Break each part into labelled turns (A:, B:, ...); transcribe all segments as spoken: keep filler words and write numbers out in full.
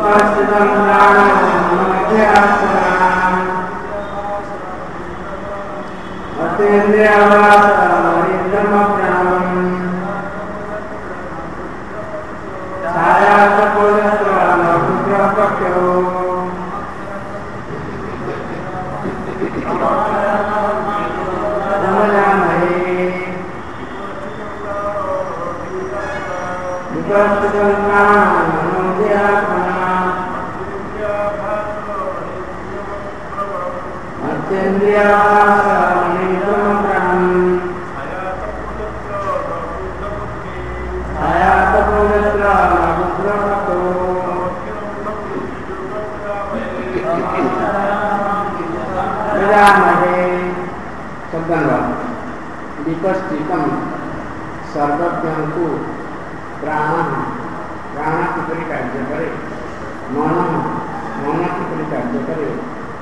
A: सर्वज्ञ प्राण प्राण किपरि कार्य करे, मन मन किपरि कार्य करे,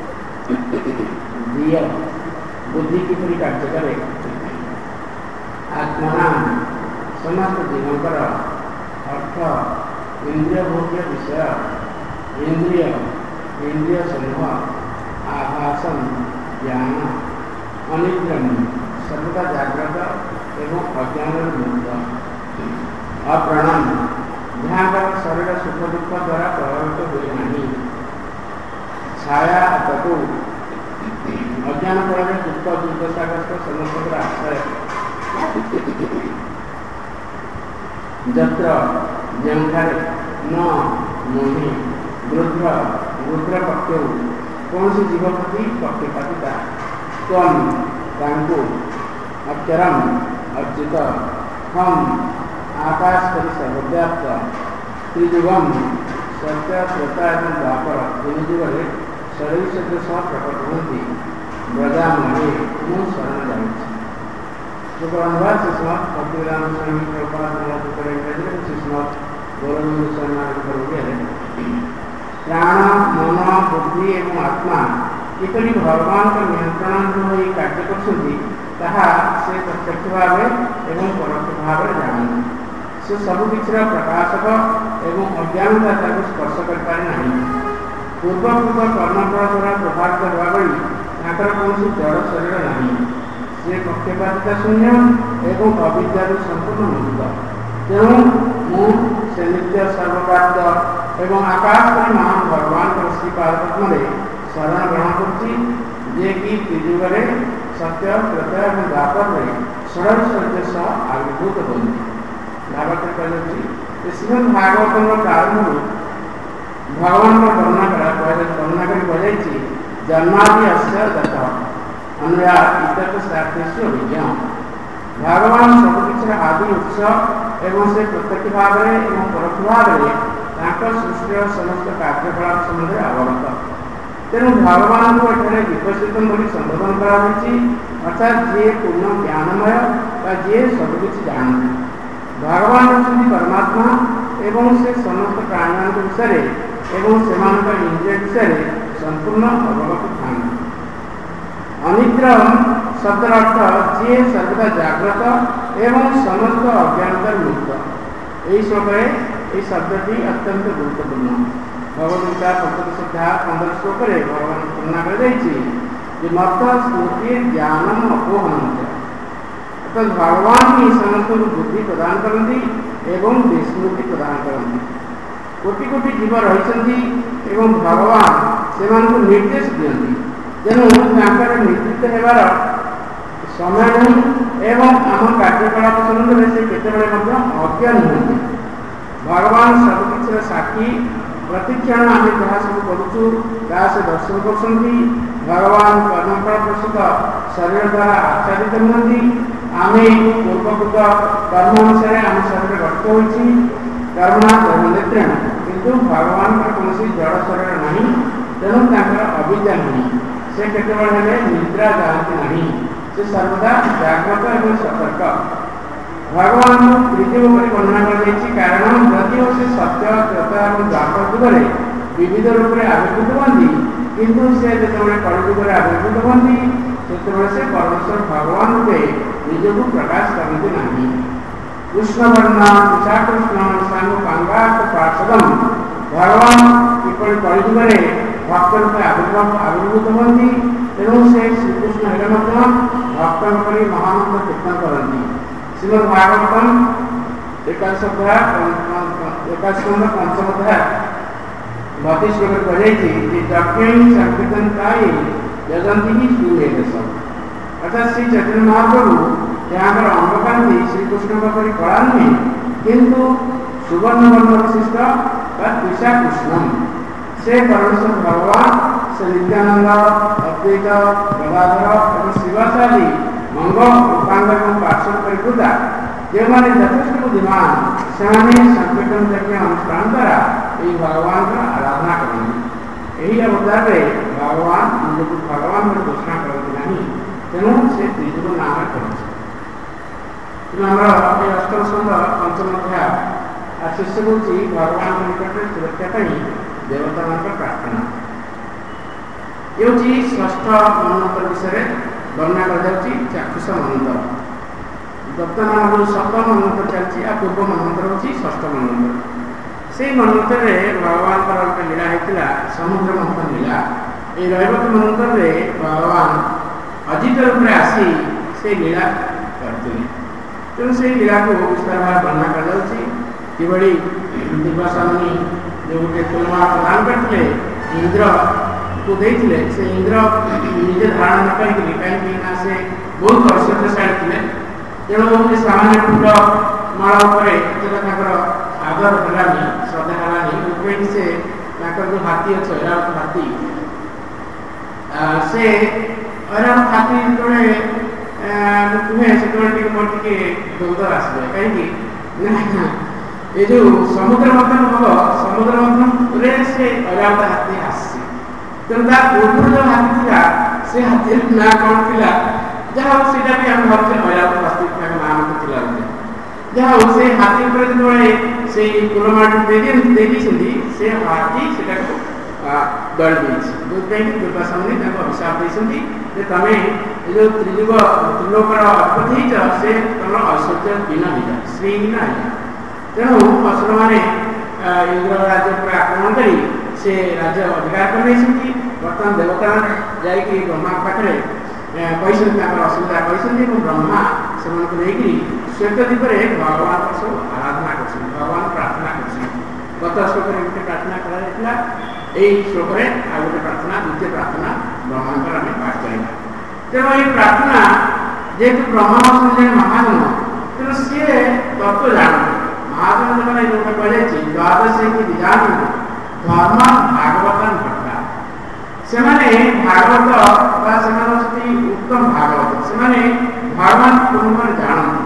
A: धिय बुद्धि किपरि कार्य करे, आत्मा समस्त जीवनकर अर्थ इंद्रिय भोग्य विषय इंद्रिय इंद्रिय समूह आभासन ज्ञान अनिद्रम सर्वदा जागृत एवं अज्ञान मुक्त अप्राण जहाँ शरीर सुख दुख द्वारा प्रभावित हुए नहीं, छाया तत्व अज्ञान फल दुख दुर्दशाग्रस्त समस्त आश्रय जत्र जेठारे न मोहि रुद्र रुद्र पक्ष कौन सी जीव प्रति पक्षपातिता तम तांको अक्षरम अर्चित हम आकाश करी सर्वव्याप्त त्रिजुगम सत्य श्रोता एवं द्वापर तीन जुगे शरीर से सह प्रकट होती ब्रजा महे मु शरण जाऊँ जो अनुवाद शिष्मत भक्तिराम स्वामी प्रभुपाद शिष्मत गौरव शरण प्राण मन बुद्धि एवं आत्मा किपरि भगवान का नियंत्रण हो कार्य कर से प्रत्यक्ष भाव एवं परोक्ष भाव जानी से सबकिछर प्रकाशक एवं अज्ञानता स्पर्श कर पूर्वपूर्व कर्मफल द्वारा प्रभावित होगा भली कौन जड़ शरीर नहीं से पक्षपातिता शून्य एवं अविद्या संपूर्ण मुक्त तेणु मुझे नित्य सर्वप्राप्त एवं आकाश पर महान भगवान का श्रीपादपद्म शरण ग्रहण कर कि त्रिजुगे सत्य प्रत्यय और द्वापर में षोड़ शरीर सह आविर्भूत होती भागवत कहते श्रीमद भागवत प्रारंभ भगवान का वर्णना कर वर्णना कर कही जन्मादि अस्य दत्त अन्वया इतर शास्त्रेषु अभिज्ञ भगवान सबकिछर आदि उत्स एवं से प्रत्यक्ष भाव एवं परोक्ष भाव सृष्टि समस्त कार्यकलाप संबंध अवगत तेणु भगवान को एठारे विकसित बोली संबोधन कराଯାଇଛି अर्थात जी पूर्ण ज्ञानमय जी सबकिछ जानते भगवान होती परमात्मा एवं से समस्त प्राणियों विषय एवं से इंद्रिय विषय संपूर्ण अवगत था अनिद्र शब्द अर्थ जी सर्वदा जागृत एवं समस्त अज्ञानता मुक्त यही श्लोक ये शब्दटी अत्यंत गुरुत्वपूर्ण भगवद्गीता पंचदश श्रद्धा पंद्रह श्लोक भगवान वर्णना कर मत स्मृति ज्ञानम अपोहन अर्थात भगवान ही समस्त बुद्धि प्रदान करती एवं विस्मृति प्रदान करती कोटि कोटि जीव रही भगवान से निर्देश दिखती तेणु नेतृत्व होवार समय नहीं एवं आम कार्यकलाप संबंध में से केतबेले अज्ञ नुहति भगवान सबकिछर साक्षी प्रतिक्षण आम जहाँ सब करुचु से दर्शन कर भगवान कर्मफल प्रसूत शरीर द्वारा आचारित नुहति आम पूर्वकृत कर्म अनुसार आम शरीर गठित होती कर्मणा जन्मनेत्रेण किंतु भगवान का कौन जड़ शरीर नहीं तेणु अविद्या नहीं से केतबेले निद्रा जाती नहीं से सर्वदा जागृत एवं सतर्क भगवान त्रिजुग वर्णना कर कारण जदि से सत्य त्रेता और द्वापर जुगे विविध रूप में आविर्भूत होती किंतु से जो कलिजुगे आविर्भूत होती से परमेश्वर भगवान रूपे निजक प्रकाश करती नहीं कृष्ण वर्ण कृष्ण सांग पांगा पार्षदम भगवान किपरि कलिजुगे भक्त रूपे आविर्भाव आविर्भूत होती तेणु से श्रीकृष्ण हेले भक्त महामंत्र कीर्तन करती। श्रीमद भागवतम एकादश अध्याय एकादश स्कंद पंचम अध्याय बत्तीस श्लोक कही यज्ञ संकीर्तनताय यजंती ही सुवेदस। अर्थात श्री चैतन्य महाप्रभु यहाँ अंगकांति श्रीकृष्ण परी कला नुहे किंतु सुवर्ण वर्ण विशिष्ट कृष्ण से परमेश्वर भगवान से नित्यानंद अद्वैत गदाधर और श्रीवासादि मंग उपांग पार्श्व परिपूता जो मैंने यथेष्ट बुद्धिमान से संकीर्तन यज्ञ अनुष्ठान द्वारा यही भगवान का आराधना करेंगे। यही अवतार में भगवान निजक भगवान में घोषणा करते नहीं तेणु से निजक नाम करें। अष्टम स्कंद पंचम अध्याय आशीर्ष होती भगवान निकट सुरक्षा देवता प्रार्थना। ये षष्ठ मनंत्र विषय वर्णना कर चाक्षुष मनंत्र वर्तमान सप्तम मनंत्र चलती आ पूर्व मनंत्र हूँ षष्ठ मनंत्र। से मनंत्र में भगवान गोटे लीला होता समुद्र मंथन लीला। ये रैवत मनंत्र में भगवान अजित रूप में आसी से लीला करते तेणु से लीला को विस्तार भाव वर्णना कर दिव्यसानी जो गोटे तुलमा प्रदान करते इंद्र को देते से इंद्र निजे धारण न करेंगे कहीं से बहुत ऐश्वर्यशाली थे तेणु सामान्य फूल माला आदर हलानी श्रद्धा हलानी से जो हाथी अच्छे ऐरावत हाथी से ऐरावत हाथी जो कहे से मोटे द्वंद्व आसवे कहीं ये जो समुद्र मंथन हम समुद्र मंथन से ऐरावत हाथी आसी तेना पूर्व जो हाथी था से हाथी ना कौन था जहाँ भी आम भावते ऐरावत वास्तविक नाम था जहाँ से हाथी जो से कुलमाटी देखी से हाथी से दल जो दुर्वासानी अभिशाप देते तुम जो त्रिजुग त्रिलोकर अधिपति से तुम ऐश्वर्य हीन हो जाए श्रीहीन हो जाए तेणु असुर मैंने इंद्र राज्य पर आक्रमण कर से राज्य अधिकार कर बर्तमान देवता जाकि ब्रह्मा पाखे कहते असुविधा कहते ब्रह्मा से श्वेतद्वीप में भगवान सब आराधना कर भगवान प्रार्थना कर गत श्लोक में गोटे प्रार्थना कराइला यही श्लोक में आ गए प्रार्थना द्वितीय प्रार्थना ब्रह्मांकर आम पाठ करवा तेणु ये प्रार्थना जेहेतु ब्रह्मा जन महाजन तेणु सी तत्व जानते महाजन जो मैंने जो कहे द्वादश विजान धर्म भागवतन भट्टा से भागवत उत्तम भागवत से भगवान पूर्ण जानते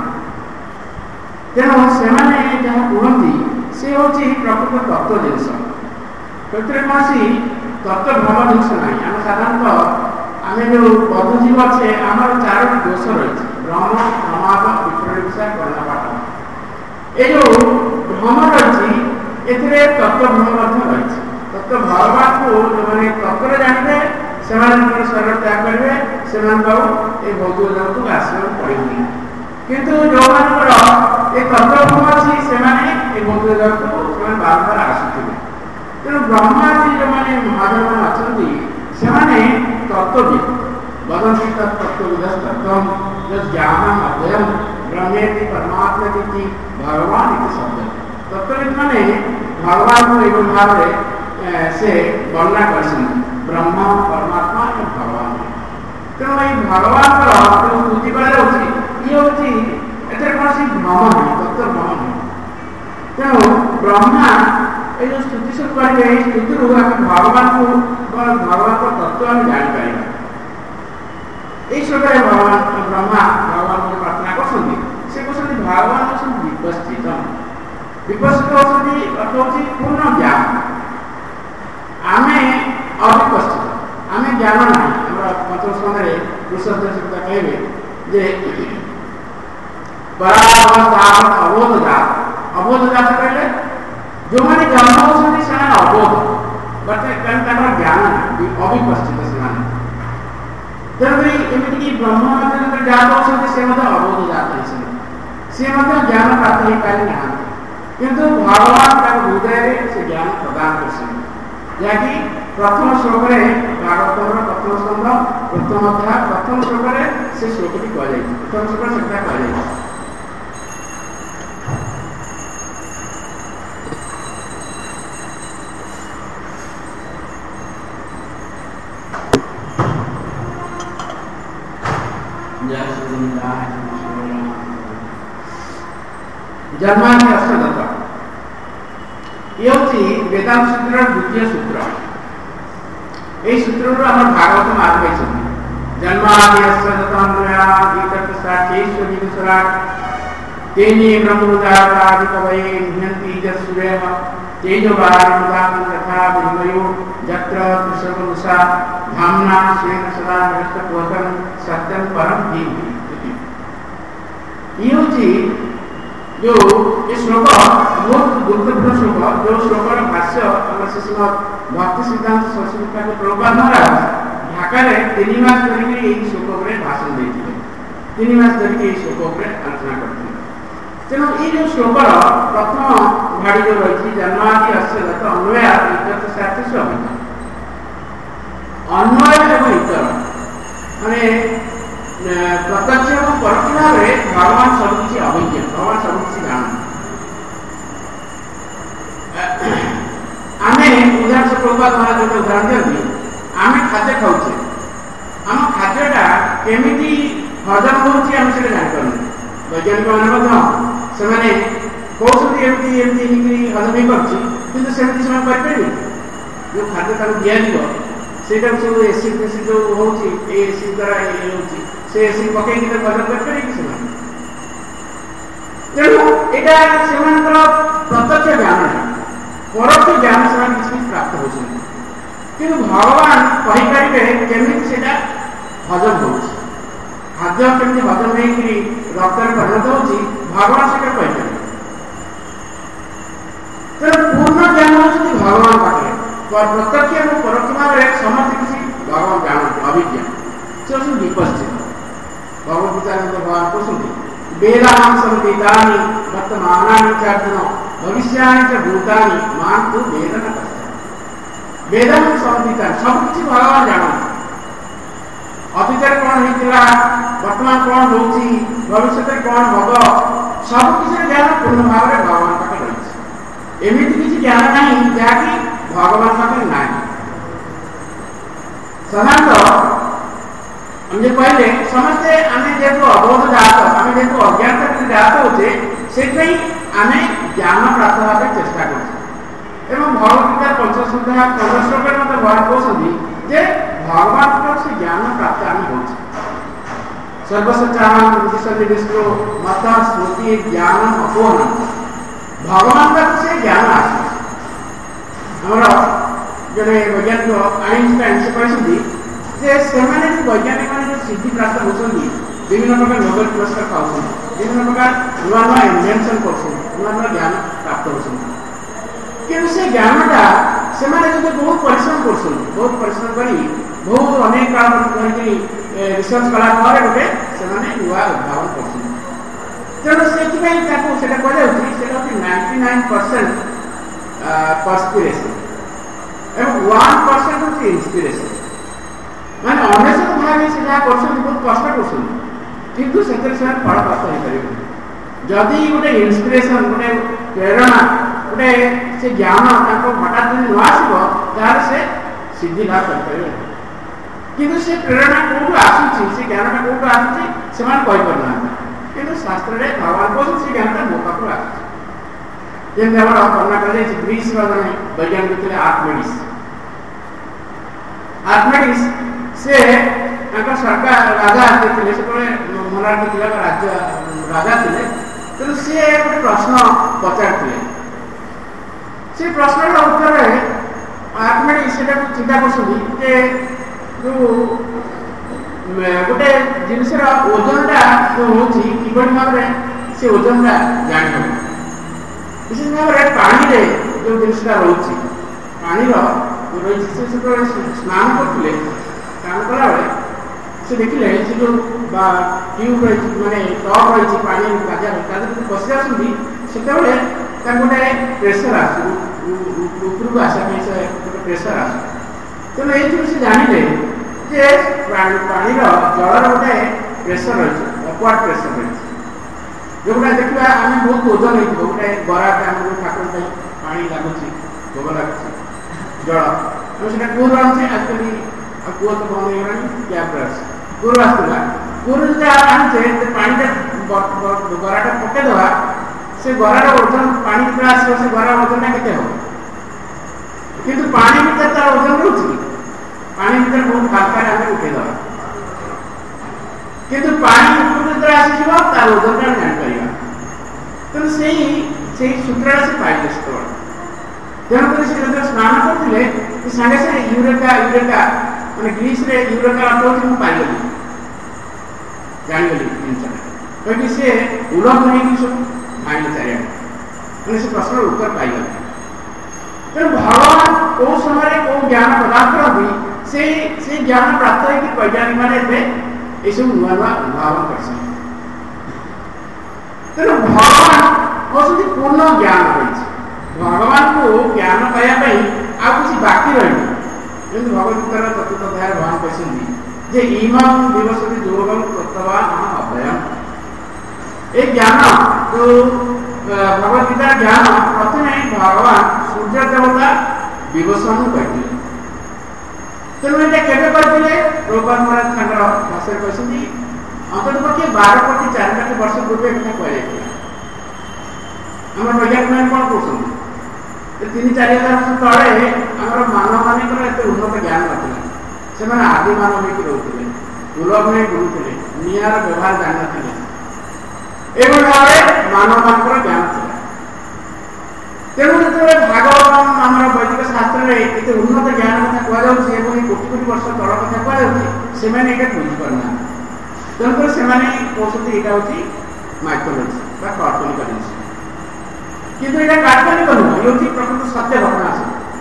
A: तेणु से जहाँ कहती से हूँ प्रकृत तत्व जिनस प्रत्येक कौन तत्व भ्रम जिनस ना आम साधारणतः आम जो बधुजीव अच्छे आम चार दोष रही भ्रम प्रमाद विपरीक्षा कर्णपाठ ये जो भ्रम रही ए तत्व भ्रम रही तत्व भगवान को जो मैंने तत्व जानते से शरीर त्याग करेंगे से भौतिक जगत को आसवाक पड़ेगी किंतु जो ये तत्वभ्रम अच्छी से भौतिक जगत को बार बार आसुवे तेणु ब्रह्मा जी जो मैंने महाजन मैंने अच्छा से तत्वविद वदंती तत्विद तत्व जो ज्ञान अध्ययन ब्रह्मेति परमात्मा भगवान इति शब्द तत्वविद मैंने भगवान को एवं भाव से वर्णना कर ब्रह्म परमात्मा भगवान तेणु ये भगवान जो स्तुति ये हूँ एथे कौन सी भ्रम नहीं तत्व भ्रम नहीं तेणु ब्रह्मा ये जो स्तुति सब करेंगे स्तुति भगवान को भगवान का तत्व हम जापर श्लोक भगवान ब्रह्मा भगवान को प्रार्थना कर भगवान विपस्थित विपस्थित होती अर्थ हूँ पूर्ण ज्ञान आम अविपस्थित आम ज्ञान ना पंचम स्कंदे पुरुषोत्तम कहे जे अबोध जात अबोध जात कहले जो मैंने जन्म होती से अबोध बट ज्ञान अविपस्थित से तेणुक ब्रह्म जात होती से अबोध जात सी ज्ञान प्राप्त हो पारि ना किंतु भगवान हृदय से ज्ञान प्रदान कर जहाँकि प्रथम श्लोक भागवत प्रथम स्कंध प्रथम अध्याय प्रथम श्लोक से श्लोक कहुई प्रथम श्लोक से कहुई जन्मादि अष्टदश ये हूँ वेदांत सूत्र द्वितीय सूत्र यही सूत्र भागवत में आगे जन्मादि तेने ब्रह्मोदादि कवये निहंति सूर्य तेजोवाथा विमयो जत्र कृष्णपुरुषा धामना स्वेन सदा नष्टपोतन सत्यम परम धीमहि। ये हूँ जो ये श्लोक बहुत गुरुत्वपूर्ण श्लोक जो श्लोक भाष्य भक्ति सिद्धांत सरस्वती प्रभुपाद महाराज ढाका तीन मास धरिक श्लोक भाषण देते तीन मास धरिक श्लोक आलोचना करते तेणु ये जो श्लोकर प्रथम भाड़ी जो रही जन्मादि अस्य अन्वय इतर अन्वय एवं इतर माने प्रत्यक्ष और परोक्ष भाव में भगवान सबकि अभिज्ञ भगवान सबकि जान आम उदाहरण से प्रभुपाद महाराज जो उदाहरण दिखती आम खाद्य खाऊे आम खाद्यटा केमी हजम होमें जानपार वैज्ञानिक मैंने कहते एमती हजम होमती जो खाद्य दिज्व से सब एसिड फेसिड जो होची एसिड द्वारा ये होची से एसिड पकई कि हजम कर तेणु यहाँ से प्रत्यक्ष ज्ञान परोक्ष ज्ञान से किसी प्राप्त हो कि भगवान कहींपारे केमी से हजम हो खाद्य केमी हजम नहीं रक्त में परिणत हो भगवान से कहींपारे तेणु पूर्ण ज्ञान होती भगवान पाखे प्रत्यक्ष और परोक्ष भाव समस्त किसी भगवान जानते अभिज्ञा से हूँ विपश्चित भगवत गीता भगवान कहते वेदान सन्ति तानि वर्तमानानि च अर्जुन भविष्यानि च भूतानि मां तु वेद न कश्चन वेदान सन्ति तानि सब किसी भगवान जानते अतीत कौन होता वर्तमान कौन हो भविष्य कौन हम सब किसी ज्ञान पूर्ण भाव में भगवान पाखे रही एमती किसी ज्ञान नहीं जहाँकि भगवान पाखे ना साधारणतः हम जो कहले समस्ते आम जेहतु अबोध जात आम जेहतु अज्ञात जात होचे से आम ज्ञान प्राप्त भाव चेष्टा कर भगवत गीता पंचश्रद्धा पंचश्लोक मत भगवान कहते जे भगवान से ज्ञान प्राप्त आम हो सर्वसचारण विष्णु मत स्मृति ज्ञान अपोहन भगवान का से ज्ञान आस जड़े वैज्ञानिक आइनस्टाइन से कहते से वैज्ञानिक मैंने जो सिद्धि प्राप्त होती विभिन्न प्रकार नोबेल पुरस्कार पाँच विभिन्न प्रकार नुआ नुआ इनभेन्शन कर नुआ नुआ ज्ञान प्राप्त होती कि से ज्ञानटा से बहुत परिश्रम कर बहुत परिश्रम कर बहुत अनेक काल रिसर्च कला गोटे से नुआ उद्भावन कर तेणु से कहते नाइंटी नाइन परसेंट परस्पिरेसन एवं वन परसेंट हूँ इन्स्पिरेसन माने अनेक भाव से जहाँ कर बहुत कष्ट कर किंतु से फल प्राप्त हो पार जदि गोटे इन्स्पिरेसन गोटे प्रेरणा गोटे से ज्ञान हठात जो न आसो से सिद्धि लाभ कर किंतु से प्रेरणा कौटू आसूँ से ज्ञानटा कौटू आसूँ से पारना किंतु शास्त्र में भगवान को से ज्ञानटा मो पाक आसूँ जमी आम वर्णना कर ग्रीस जड़े वैज्ञानिक थे आर्किमिडीज आर्किमिडीज से सरकार राजा थे से मोनार्की थी राज्य राजा थे तेणु सी गोटे प्रश्न पचार से प्रश्न उत्तर आर्किमिडीज से चिंता कर जो गोटे जिनसर ओजनटा जो होती किभली भाव से ओजनटा जान विशेष भाव में पानी जो जिनसा रोचे पानी रही से स्नान करते स्नान कला से देखिले से जो ट्यूब रही मानने टप रही पानी पशि आसती से गोटे प्रेसर आसू आसा गोटे प्रेसर आस तेणु ये जानिले जे पानी जलर गोटे प्रेसर रही अपवार्ड प्रेसर रही जोटा देखा आम बहुत ओजन हो गोटे गराटे आम ठाकुर पानी लगुच भोग लगुच जल आम से कूर आनुचे आजकल कूह तो बंद हो टैप आस कूर आसला कूर जो आनुचे पानी गराटा पकईदे से गरार ओजन पानी जो आस गरार ओजन के किंतु पानी भीतर तार ओजन रोचे पानी भीतर बहुत हालका आगे उठेदे किंतु पानी ऊपर आसीज तार ओजन जापर तेणु से सूत्र से पाइले से तेणुक से स्नान करते सागे सागे यूरेका यूरेका मैंने ग्रीस रे यूरेका अटोच मुझे पाइली जागली जिन कहीं सी उल्लंघन हो सब भाई चारिया मैंने से प्रश्न उत्तर पाइल तेणु भगवान कौ समय कौ ज्ञान प्रदान करती से ज्ञान प्राप्त होगी वैज्ञानिक मैंने ये सब नुआ नुआ उद्भावन कर तेणु भगवान कौन पूर्ण ज्ञान रही भगवान को ज्ञान पाइबापी आ कुछ बाकी रही जमी भगवद्गीतार चतुर्थ अध्याय भगवान कहते जे इमं दिवसति दुर्गम तत्वान अभयम ये ज्ञान जो भगवद्गीतार ज्ञान प्रथम भगवान सूर्य देवता विभूषण कहते तेणु ये करते प्रभुपाद महाराज भाषा कहते अंतत पक्षे बार कोटी चार लाख वर्ष पूर्व कथा कहला आम वैज्ञानिक मैंने कौन कहते तीन चार हजार वर्ष तले आम मानव मान उन्नत ज्ञान ना से आदि मानव होकर रोते उल्लंघन गुरुले निआर व्यवहार जान ना भाव मानव मान ज्ञान था तेणु जो भागवतम आम वैदिक शास्त्र में ये उन्नत ज्ञान कथा कहुच्छे कोटि कोटि वर्ष तल कथा कहुच्छे से बुझीपारना तेणुक से कहते यहाँ हूँ माइथोलोजी काल्पनिक जिन किंतु ये काल्पनिक नुह ये प्रकृत सत्य घटना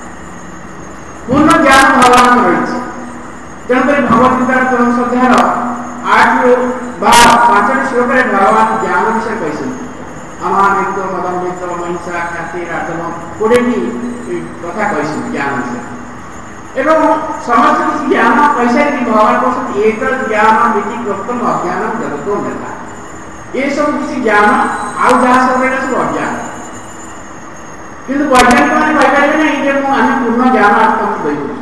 A: सब पूर्ण ज्ञान भगवान रही तेणुक भगवद्गीतार त्रयोदश अध्याय आठ रु बार पांचटी श्लोक भगवान ज्ञान विषय कहते अमानित मदमित महिषा ख्याति राजम कोड़े कथा कहते ज्ञान विषय एवं समस्त किसी ज्ञान पैसा भगवान कहते एक ज्ञान नीति प्रोक्तम अज्ञान जगतो नेता ये सब किसी ज्ञान आउ जहाँ सब यहाँ सब अज्ञान किंतु वैज्ञानिक मैंने कहीपर ना आम पूर्ण ज्ञान आपको दे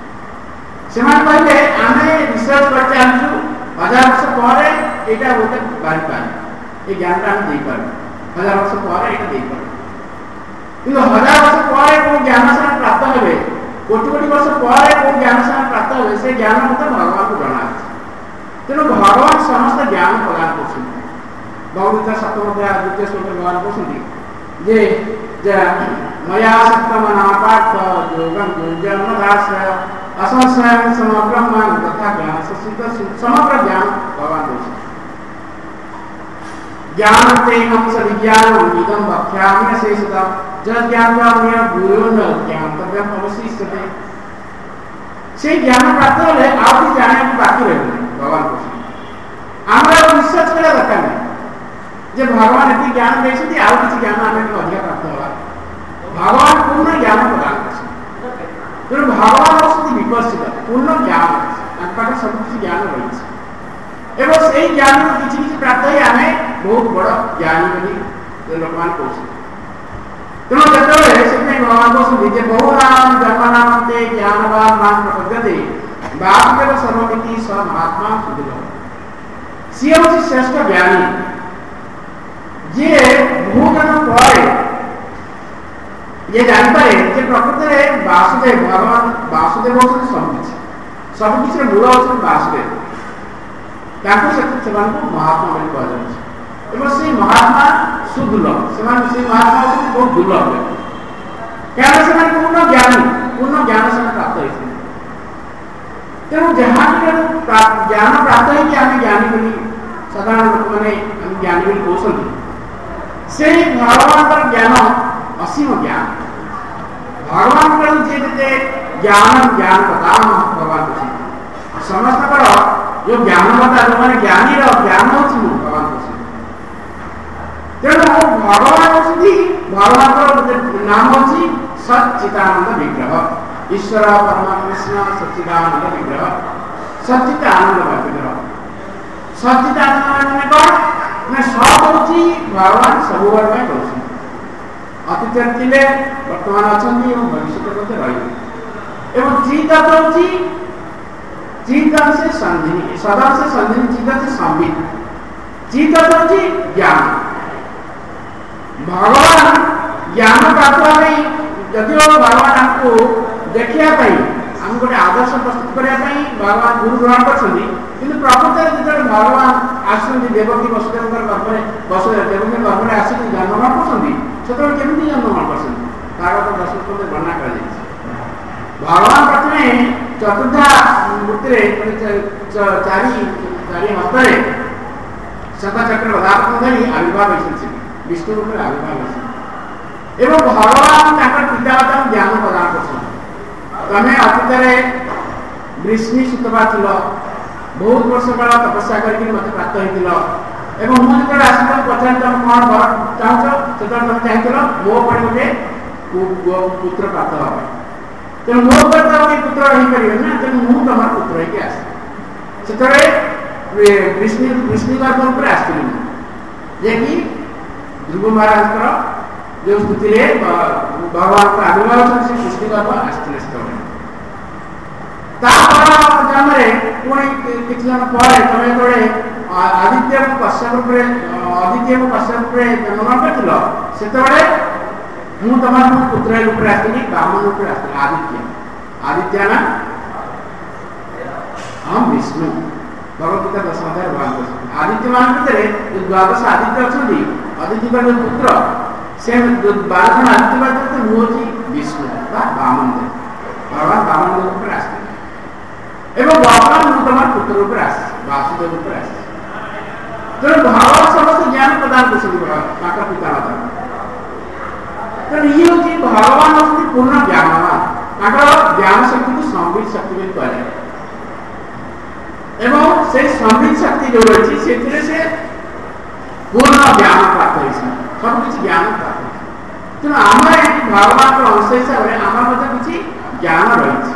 A: से कहले आम रिसर्च कर चलु हजार वर्ष पर यहाँ गोटे बारी पार ये ज्ञान आम देपार हजार वर्ष पर यहाँ देपार कि हजार वर्ष पर कौ ज्ञान से प्राप्त हे कोटि कोटि वर्ष पर कौ ज्ञान से प्राप्त हे से ज्ञान मत भगवान को जना तेणु भगवान समस्त ज्ञान प्रदान कर भगवद्गीता सप्तम अध्याय द्वितीय श्लोक भगवान कहते जे मया सप्तमना पाठ योगम दुर्जन्म दास असंशय समग्र तथा ज्ञान समग्र ज्ञान भगवान कहते ज्ञान तेहम स विज्ञानम इदं वक्ष्यामि शेषतः जद ज्ञानवाम्य गुरु न ज्ञातव्यम अवशिष्यते से ज्ञान प्राप्त होले आप जाने बाकी रहे भगवान कहते हमरा विश्वास करा दरकार नहीं जे भगवान ये ज्ञान देखते आउ किसी ज्ञान आम अधिक प्राप्त होगा भगवान पूर्ण ज्ञान प्रदान कर तेणु भगवान होती विकसित पूर्ण ज्ञान सब किसी ज्ञान रही एवं से ज्ञान किसी किसी प्राप्त ही आम बहुत बड़ ज्ञानी बोली लोक मान कहते तेणु जो भगवान कहते बहुनाम जन्मनामते ज्ञानवान मान प्रपद्यते वासुदेव सर्वमिति स महात्मा सुदृढ़ सी हूँ श्रेष्ठ ज्ञानी जे बहुत जन पर ये जानीपे जे प्रकृत में वासुदेव भगवान वासुदेव होती सबकि सबकि मूल होती वासुदेव महात्मा बोली कहुच्छे से महात्मा सुदुर्लभ से महात्मा होती बहुत दुर्लभ क्या पूर्ण ज्ञानी पूर्ण ज्ञान से प्राप्त होते तेणु जहाँ ज्ञान प्राप्त है आम ज्ञानी बोली साधारण लोक मैंने ज्ञानी बोली कहते से भगवान ज्ञान असीम ज्ञान भगवान जे ज्ञान ज्ञान प्रदान भगवान कहते समस्त जो ज्ञानवता जो मैंने ज्ञानी ज्ञान हूँ भगवान कहते तेणु भगवान होती भगवान नाम होची सच्चिदानंद विग्रह ईश्वर परमात्मा कृष्ण सच्चिदानंद विग्रह सच्चिदानंद विग्रह सच्चिदानंद माने कौन ना सब होची भगवान सब में होची अतीत थिले वर्तमान अछंती एवं भविष्य में रही एवं चित होची चित से संधिनी सदा से संधिनी चित से संबित चित होची ज्ञान भगवान ज्ञान प्राप्त नहीं जदि भगवान आपको देखिया आम गोटे आदर्श प्रस्तुत करने भगवान गुरु ग्रहण कर प्रकृत जो भगवान आसती देवकी वसुदेव गर्भ में वसुदेव देवकी गर्भ में आसिक जन्मग्रहण कर केमी जन्मग्रहण कर दशम वर्णना कर भगवान प्रथम चतुर्धा मूर्ति चारि चारि हस्ते शतचक्र गदापन धरी आविर्भाव होती विष्णु रूप में आविर्भाव होती एवं भगवान पिता माता ज्ञान प्रदान कर तमें अतीत वृष्णि सुतवा थिल बहुत वर्ष काल तपस्या करके मत प्राप्त होइतिल एवं मु जब आसित पचार तुम कौन वर चाहूच से तुम चाहिए मो पर गोटे पुत्र प्राप्त हाँ तेणु मो पर तो पुत्र रही पारे ना तेणु मु तुम पुत्र होगी आस से वृष्णि वृष्णि गर्भ रूप आसती जे कि ध्रुव महाराज जो स्थिति भगवान का आविर्भाव से वृष्णि गर्भ आसते जन्म पुणी किसी जन पर तुम जो आदित्य को कश्यप रूप आदित्य को कश्यप रूप जन्मग्रहण कर से मु तुम पुत्र रूप आसती ब्राह्मण रूप आसती आदित्य आदित्य ना हम विष्णु भगवदगीता दस अध्याय भगवान आदित्य मान भर द्वादश आदित्य अच्छा आदित्य का जो पुत्र से बारह आदित्य बार मुझे विष्णु बामन भगवान बामन रूप आसती एवं वर्तमान मु तुम पुत्र रूप आस वासुदेव रूप आस तेणु भगवान समस्त ज्ञान प्रदान कर पिता माता तेणु ये हूँ भगवान हूँ पूर्ण ज्ञानवान ज्ञान शक्ति को संबित शक्ति भी कह एवं से संबित शक्ति जो रही से पूर्ण ज्ञान प्राप्त हो सब किसी ज्ञान प्राप्त तेणु आम भगवान अंश हिसाब से आम किसी ज्ञान रही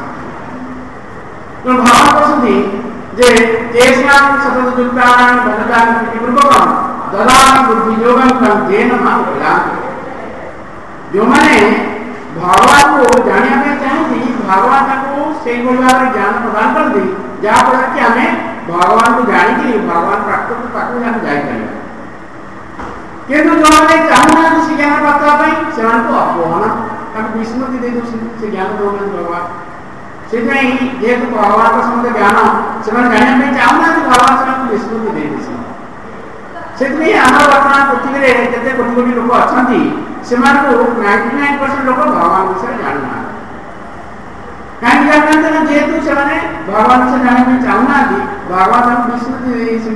A: भगवान कहते जे तेषां सततयुक्तानां भजतां पूर्वकं ददामि बुद्धियोगं तं येन मां उपयान्ति जो माने भगवान को जानिया पे चाहती भगवान को से भाव ज्ञान प्रदान कर दी जहाँ फल कि आम भगवान को जानिक भगवान प्राप्त पाक जान जापर किंतु जो मैंने चाहूना से ज्ञान प्राप्त से अपहरण विस्मृति दे से ज्ञान दौर भगवान से जेहेतु भगवान का समस्त ज्ञान से जाना चाहूना भगवान से विस्मृति दे से आम बर्तमान पृथ्वी में जिते कोटी कोटी लोक अच्छा से नाइंटी नाइन परसेंट लोक भगवान विषय जानना कहीं जानते जेहेतु से भगवान विषय जानने चाहूना भगवान विस्मृति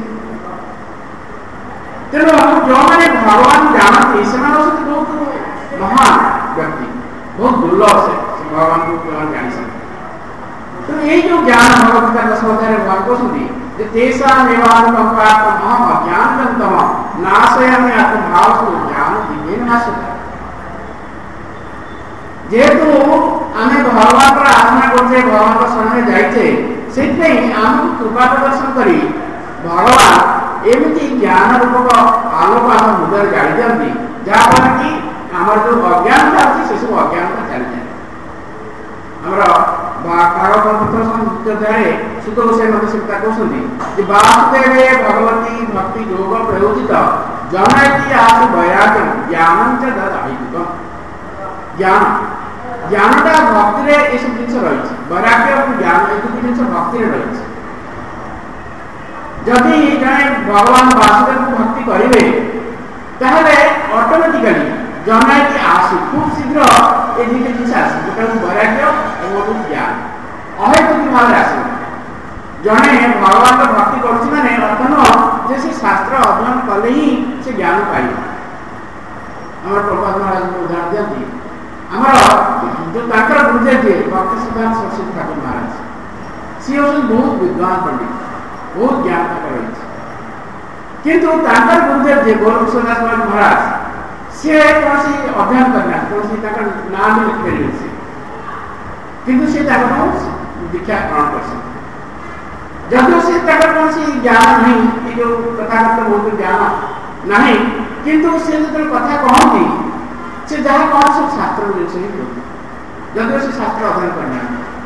A: तेणु जो मैंने भगवान जानते से बहुत महान व्यक्ति बहुत दुर्लभ से भगवान को जानी सकते तो ये जो ज्ञान भगवदगीता दस अध्याय भगवान कहते तेषां एवानुकंपार्थम् अहम् अज्ञानजन्तम नाशयामि आत्मभावस्तु ज्ञान दिव्येन नाशते जेहेतु आम भगवान पर आराधना करते भगवान का शरण जाइए से आम कृपा प्रदर्शन कर भगवान एमती ज्ञान रूपक आलोक आम हृदय जाड़ी दिखती जहाँफल कि आम जो अज्ञानता अच्छी से सब अज्ञानता चली जाए सुत गोसाई कहते वासुदेवे भगवती भक्ति योग प्रयोजित जनयति आसु वैराग्यम ज्ञानं च ददाहितुकम् ज्ञान ज्ञानटा भक्ति रे ए सब जिंस रही वैराग्य और ज्ञान ए दुटी जिंस भक्ति रे रही जदि जने भगवान वासुदेव को भक्ति करिवे ताहले ऑटोमेटिकली जनयति आसु खूब शीघ्र ए दुटी जिंस आसु गोटे वैराग्य और ज्ञान अहेतुक भाव आस जड़े भगवान का भक्ति करें अर्थ नुह से शास्त्र अध्ययन कले ही से ज्ञान पाइब आम प्रभात महाराज उदाहरण दिखती आमर जो गुरुदेव जी भक्ति सिद्धांत सरस्वती ठाकुर महाराज सी हूँ बहुत विद्वान पंडित बहुत ज्ञान रही किंतु गुरुदेव जी गोरक्षदास महाराज सी कौन अध्ययन करना कौन ना भी लिखिपारे से किंतु से दीक्षा ग्रहण कर सकते जदि से कौन ज्ञान नहीं ये जो कथागत बहुत ज्ञान नहीं किंतु से जो कथा कहती से जहाँ कौन सब शास्त्र जिन जदि से शास्त्र अध्ययन करना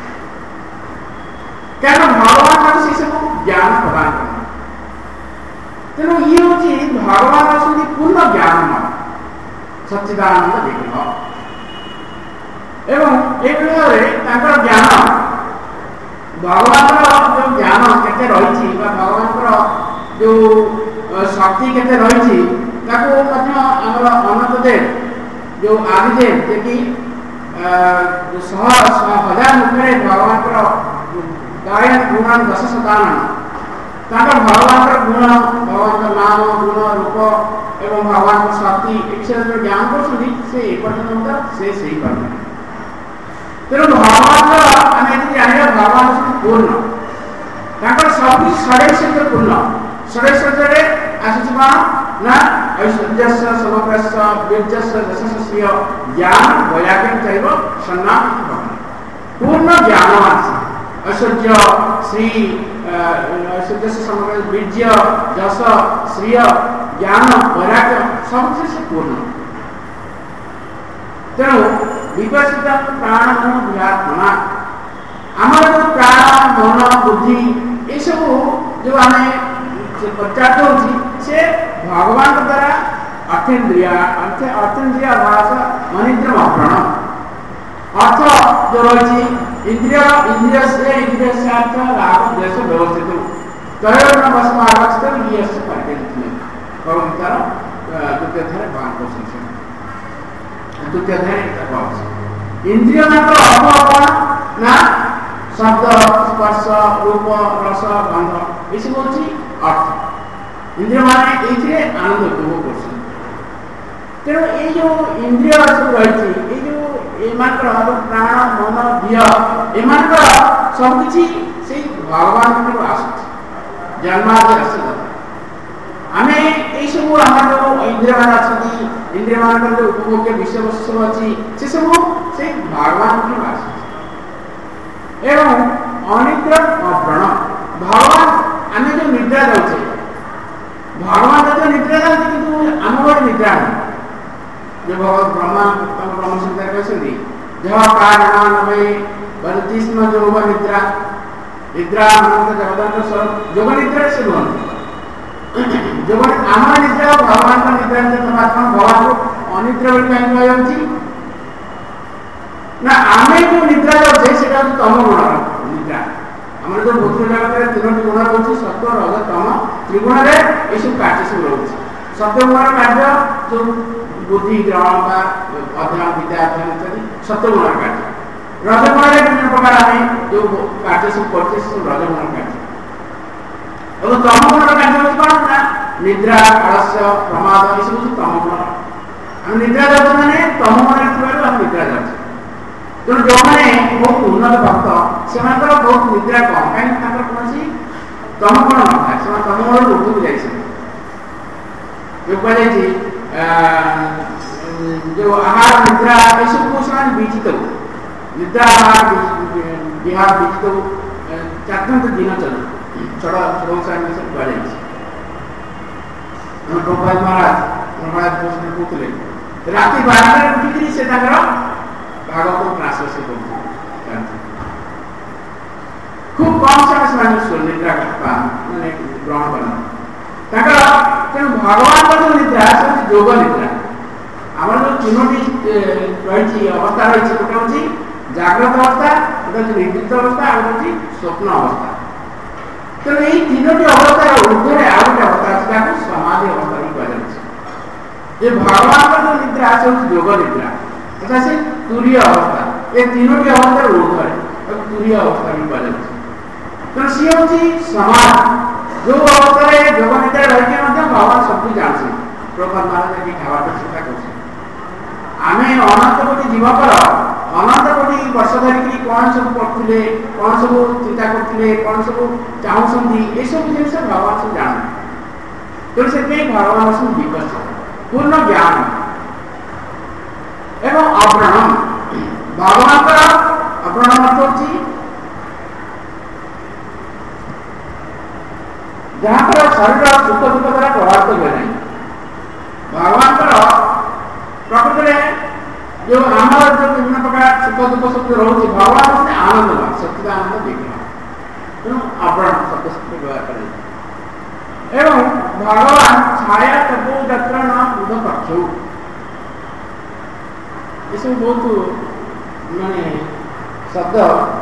A: क्या भगवान से सब ज्ञान प्रदान करना तेणु ये हूँ भगवान पूर्ण ज्ञान सच्चिदानंद विग्रह एवं एक ज्ञान भगवान जो ज्ञान केते रही भगवान जो शक्ति केते रही अनंत देव जो आदिदेव जे कि शह हजार मुखे भगवान गायन गुण दश शतानन भगवान गुण भगवान नाम गुण रूप एवं भगवान शक्ति एक ज्ञान कर से सही कर तेणु भगवान आम ये जाना भगवान पूर्ण सब षडैश्वर्य पूर्ण षडैश्वर्य आसूँ कौन ना ऐश्वर्य समग्र वीर्य यशस्वी ज्ञान वैराग्य चाहिए सन्नाम पूर्ण ज्ञान आस ऐश्वर्य श्री ऐश्वर्य समग्र वीर्य यश श्रीय ज्ञान वैराग्य सब से पूर्ण तेणु विकसित प्राण मन ध्यात्मना आम जो प्राण मन बुद्धि ये सब जो आम प्रचार से भगवान द्वारा अर्थेन्द्रिय अर्थेन्द्रिय भाषा मनिद्रम अप्रण अर्थ जो रही इंद्रिय इंद्रिय से इंद्रिय से अर्थ लाभ देश व्यवस्थित त्रयोन वस्मावस्थित ये भगवतार द्वितीय अध्याय बारह संख्या द्वितीय अध्याय इंद्रिय मात्र अर्थ कौन ना शब्द स्पर्श रूप रस गंध ये सब हूँ अर्थ इंद्रिय माने ये आनंद उपभोग कर तेणु ये जो इंद्रिय सब रही जो एमान प्राण मन दिह एमान सबकि से भगवान आस जन्मादि आस आम ये सब आम जो इंद्रिय मान अच्छा इंद्रिय मान जो उपभोग्य विषय वस्तु सब अच्छी से सब से भगवान आस एवं अनिद्र अप्रण भगवान आम जो निद्रा जाऊे भगवान जो निद्रा जाते कि आम गोटे निद्रा नहीं जो भगवत ब्रह्मा ब्रह्म संहिता कहते जह कारण नवे बनती स्म जोग निद्रा निद्रा जगदंड स्वरूप जोग निद्रा से नुहत जोग आम निद्रा भगवान का निद्रा भगवान को अनिद्रा कहीं कही ना आम जो निद्रा जाऊे से तम गुण निद्रा आम जो भौतिक जगत तीन गुण रोचे सत्व रज तम त्रिगुण ये सब कार्य सब रोचे सत्व गुण कार्य जो बुद्धि ग्रहण का अध्ययन विद्या अध्ययन इत्यादि सत्वगुण कार्य रजगुण विभिन्न प्रकार आम जो कार्य सब करते सब रजगुण कार्य और तमगुण कार्य होती कौन ना निद्रा आलस्य प्रमाद ये सब तमगुण आम निद्रा जाऊँ मैंने तमगुण आम निद्रा जाऊँ तेणु जो मैंने बहुत उन्नत भक्त से बहुत निद्रा कम कहीं कौन तमगुण न था से तमगुण ऊपर जाए जो कह जो आहार निद्रा ये सब विजित निद्रा आहार विहार विजित चार दिन चल छड़ छड़ सब कह गोपाल महाराज महाराज कहते राति बारह उठिक से भागवत क्लास से खूब कम समय से निद्रा मैंने ग्रहण करना तेणु भगवान का जो निद्रा से जोग निद्रा आम जो तीनो रही अवस्था रही गोटे हूँ जाग्रत अवस्था गोटे हूँ निवृत्त अवस्था आ गए स्वप्न अवस्था तेणु ये तीनो अवस्थार ऊर्धे आ गए अवस्था अच्छी समाधि अवस्था भी कह भगवान का जो निद्रा से जोग निद्रा तथा से तुरीय अवस्था ये तीनो अवस्थार ऊर्धे तुरीय अवस्था भी कह तेणु सी हूँ समाज जो अवस्था जोग निद्रा रही भगवान सब जानते प्रभुपाद महाराज खावा चिंता कर आम अनंत कोटी जीवकर अनंत कोटी वर्ष धरिकी कौन सब पढ़ुले कौन सब चिंता करते कौन सब चाहूँ ये सब जिन भगवान सब जान तेणु से भगवान सब विकसित पूर्ण ज्ञान एवं अव्रणम भगवान का अव्रणम अर्थ होची जहाँ पर शरीर सुख दुख द्वारा प्रभावित हुए नहीं भगवान प्रकृति में जो आमर जो विभिन्न प्रकार सुख दुख सब रोचे भगवान से आनंद सच्चिदानंद विग्रह तेणु आवरण शब्द से व्यवहार करें एवं भगवान छाया तपो जत्र न बुध पक्षु ये सब बहुत माने शब्द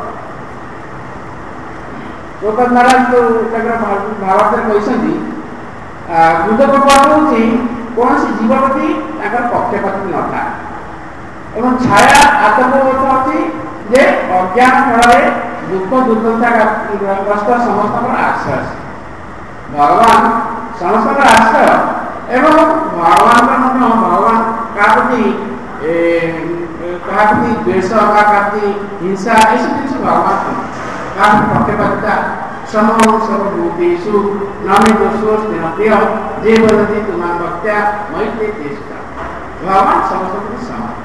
A: गोपाल महाराज जो भावार्थ कहते बुध पक्ष हूँ कौन सी जीव प्रति पक्षपात न था एवं छाया आतंक अच्छी जे अज्ञान फल दुख दुर्दशा समस्त आश्रय भगवान समस्त आश्रय एवं भगवान भगवान क्या प्रति क्या प्रति द्वेष क्या प्रति हिंसा ये सब जिन भगवान क्या पक्षपातिता सम सर्वभूतेषु न मे दोषोऽस्ति न प्रिय जे वदति तुमां भक्त्या मैत्रे तेषु भगवान समस्त समान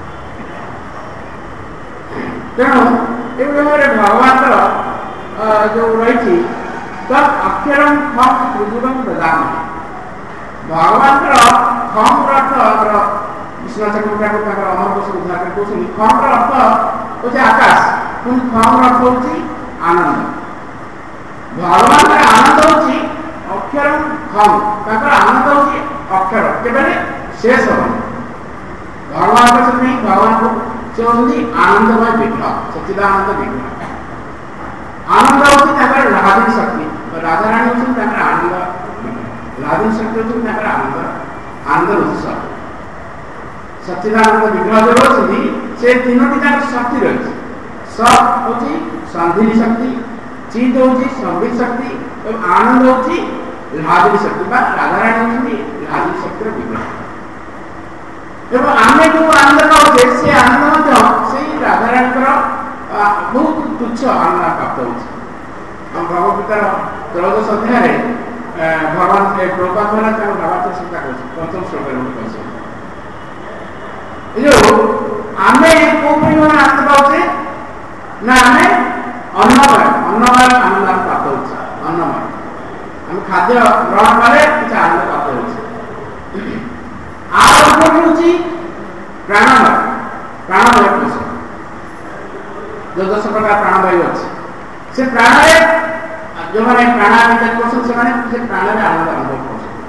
A: तेणु ये भगवान जो रही तत् अक्षर खम त्रिजुगम ददाम भगवान खम अर्थ विश्वनाथ ठाकुर अमर कोश उद्धार कर खम अर्थ हूँ आकाश पुणी खम अर्थ हूँ आनंद भगवान का आनंद हूँ अक्षर खम आनंद हूँ अक्षर के शेष भगवान का से भगवान को से होती आनंदमय विग्रह सच्चिदानंद विग्रह आनंद होती राधि शक्ति राधा रानी होती आनंद राधि शक्ति होती आनंद आनंद उत्सव सच्चिदानंद विग्रह जो रही से तीनोटी शक्ति रही सत होती संधिनी शक्ति चित होती संबित शक्ति और आनंद होती राधि शक्ति राधा रानी होती राधि शक्ति विग्रह एवं आमे जो आनंद पाचे से आनंद से राधा रानी बहुत तुच्छ आनंद प्राप्त हो भगवतार त्रयोदश अध्याय भगवान प्रभुपाद महाराज भावार्थ चिंता कर पंचम श्लोक जो आमे को आनंद पाचे ना आमे अन्नमय अन्नमय आनंद प्राप्त हो अन्नमय आम खाद्य ग्रहण कले किसी आनंद प्राप्त हो प्राणमय प्राणमय कोश जो दस प्रकार प्राणवायु अच्छे से प्राण जो मैंने प्राणायाम कर प्राण में आनंद अनुभव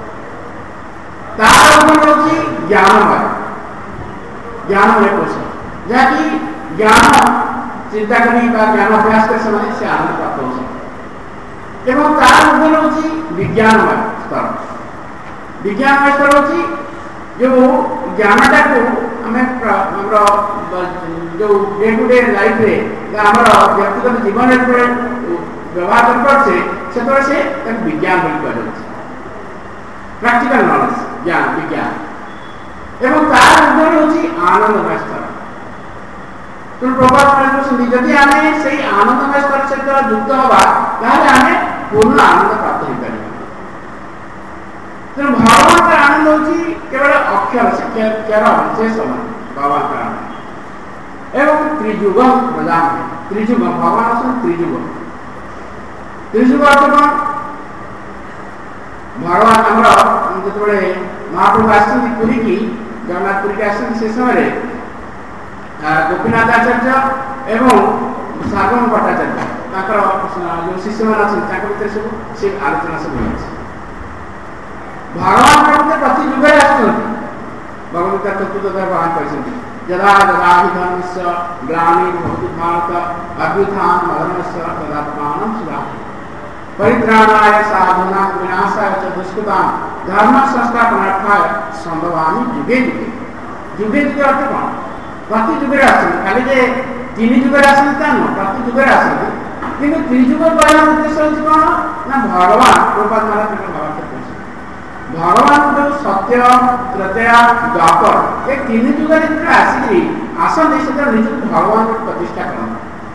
A: कर ज्ञानमय ज्ञानमय कोश जहाँकि ज्ञान चिंता करी ज्ञान अभ्यास कर समय से आनंद प्राप्त हो एवं तार ऊपर विज्ञानमय स्तर विज्ञानमय स्तर होची जो ज्ञानटा को हमें जो डे टू डे लाइफ रे व्यक्तिगत जीवन व्यवहार कर से विज्ञान प्रैक्टिकल नॉलेज ज्ञान विज्ञान एवं तार ऊपर होची आनंदमय स्तर तो प्रभाव जदि आम से आनंदमय स्तर से युक्त हवा आम पूर्ण आनंद प्राप्त हो पार तेणु भगवान का आनंद होची केवल अक्षर से से समान भगवान का आनंद एवं त्रिजुगम प्रदान त्रिजुगम भगवान आसन त्रिजुगम त्रिजुग अर्थ कौन भगवान आमर जो महाप्रभु आसती पुरी की जगन्नाथ पुरी की आसती से समय गोपीनाथ आचार्य एवं सागम भट्टाचार्य जो शिष्य मान अच्छे सब से आलोचना सब हो भगवान प्रभु प्रति जुगे भगवत तत्वतः भगवान कहते यदा यदा धर्मस्य ग्लानिर्भवति भारत अभ्युत्थान अधर्मस्य तदात्मानं सुधारति परित्राणाय साधूनां विनाशाय च दुष्कृतां धर्म संस्थापनार्थाय संभवामि युगे युगे युगे युगे अर्थ कौन प्रति जुगे आसते खाली जे तीन जुगे आसते प्रति जुगे आसते किंतु त्रिजुग कहना उद्देश्य होची कौन ना भगवान प्रभुपाद महाराज भावार्थ भगवान जो सत्य त्रैतया द्वापर ये तीन जुगे आसिक आसते से निज भगवान को प्रतिष्ठा कर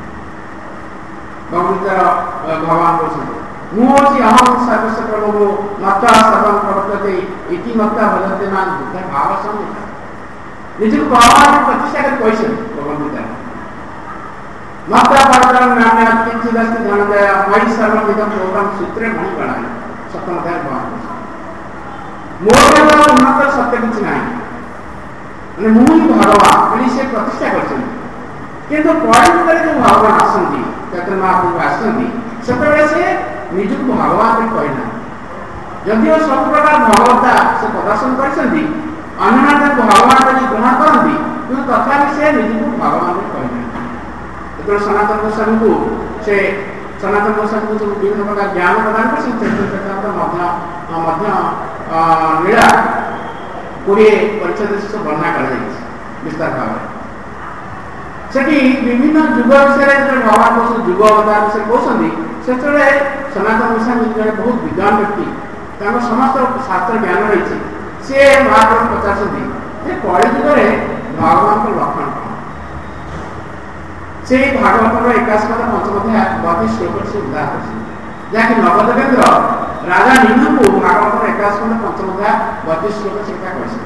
A: भगवत भगवान को मुझे अहम सर्वस्व प्रभु मत्ता सर्वं प्रवर्तते इति मत्ता भजते मान बुद्ध भाव संहिता निज भगवान प्रतिष्ठा कर कैसे भगवान पिता माता परम नाम में किंचित दस्ति जान जाय मई सर्वविदम प्रोग्राम सूत्रे मणि गणाय सप्तम अध्याय भगवान मोर उन्नत सत्य किछ नाही माने मुई भगवान माने से प्रतिष्ठा करछन किंतु पॉइंट करे जो भगवान आसंती चैतन्य महाप्रभु आसंती सेतबे से निज भगवान को कहना यदि सब प्रकार भगवता से प्रदर्शन करछंती अन्य भगवान को ग्रहण करती किंतु तथापि से निज भगवान को कहना तो सनातन गोस्वामी को से सनातन गोस्वामी को विभिन्न प्रकार ज्ञान प्रदान कर चैतन्य मध्य मध्य लीला कोड़े परिच्छेद से वर्णना कर विस्तार भाव सेठी विभिन्न जुग विषय भगवान को जुग अवतार से कहते से सनातन गोस्वामी जड़े बहुत विद्वान व्यक्ति समस्त शास्त्र ज्ञान रही सी महाप्रभु पचार कली जुगे भगवान को लक्षण कौन से भागवत एकाशपद पंचमध्याय बतीस श्लोक से उद्धार कर जहाँकि नवदेवेंद्र राजा नीलू को भागवत एकाशपद पंचमध्याय बतीस श्लोक से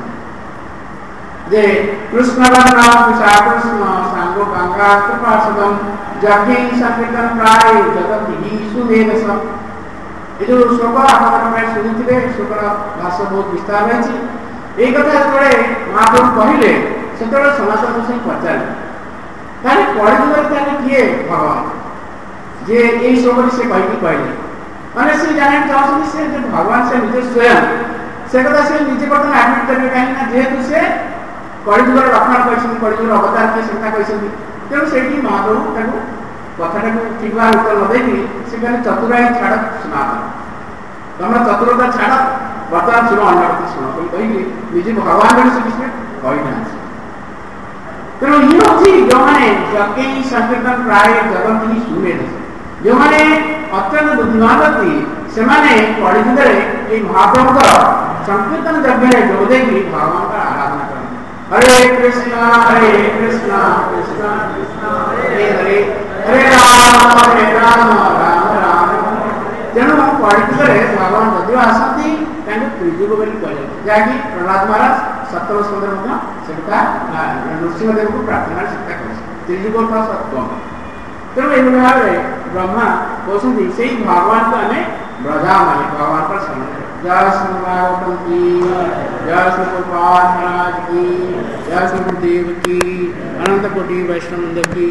A: जे कृष्ण कृष्ण सांगो गंगा कृपासदम जगे संकीर्तन प्राय जगत ही सुदेव सब ये जो श्लोक आप शुणी श्लोक भाष्य बहुत विस्तार रही एक कथा जो महाप्रभु कहले से सनातन गोस्वामी पचारे ताले कलिजुगर ताले किए भगवान जे ए श्लोक से कहि कहले माने से जाने चाहते से जो भगवान से निजे स्वयं से कथा से निजे बर्तन एडमिट करबे काहे ना जेहेतु से कलिजुगर लक्षण कहिसथि कलिजुगर अवतार के संख्या कहिसथि तेणु सेठी महाप्रभु ताको कथाटा को ठीक भाव उत्तर न देकी से खाली चतुराई छाड़ सनातन तमरा चतुरता छाड़ वर्तमान सुनो अन्य कथा सुनो कहि निजे भगवान से किछ कहि ना तेणु ये अच्छी जो मैंने जगे संकीर्तन प्राय जगत ही सुने जो मैंने अत्यंत बुद्धिमान व्यक्ति से मैंने कलिजुगे ये महाप्रभु संकीर्तन यज्ञ जोग देगी भगवान का आराधना करें हरे कृष्णा हरे कृष्णा कृष्णा कृष्णा हरे हरे हरे राम हरे राम राम राम तेणु कलिजुगे भगवान जदि आसती त्रिजुग बोली कहले जहाँकि प्रहलाद महाराज सप्तम स्कंदर नृसिंहदेव को प्रार्थना शिक्षा कर त्रिजुग का सत्व तेणु ये भाव ब्रह्मा कहते से भगवान को आम ब्रजा माने भगवान पर शरण जय श्री भागवतम की जय श्री गोपाल महाराज की जय श्री गुरुदेव की अनंत कोटि वैष्णव की।